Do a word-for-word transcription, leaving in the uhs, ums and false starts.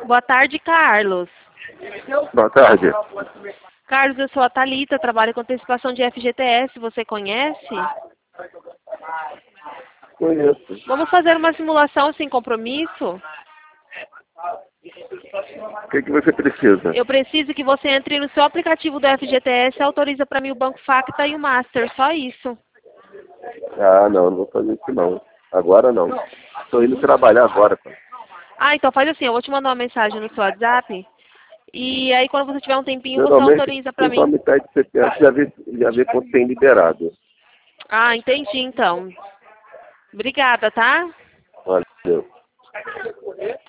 Boa tarde, Carlos. Boa tarde. Carlos, eu sou a Thalita, trabalho com antecipação de F G T S, você conhece? Conheço. Vamos fazer uma simulação sem compromisso? O que, que você precisa? Eu preciso que você entre no seu aplicativo do F G T S e autoriza para mim o Banco Facta e o Master, só isso. Ah, não, não vou fazer isso não. Agora não. Estou indo trabalhar agora, pô. Ah, então faz assim, eu vou te mandar uma mensagem no seu WhatsApp e aí quando você tiver um tempinho você Geralmente, autoriza para quem toma mim. metade de C P F já vê, já vê quanto tem liberado. Ah, entendi então. Obrigada, tá? Valeu.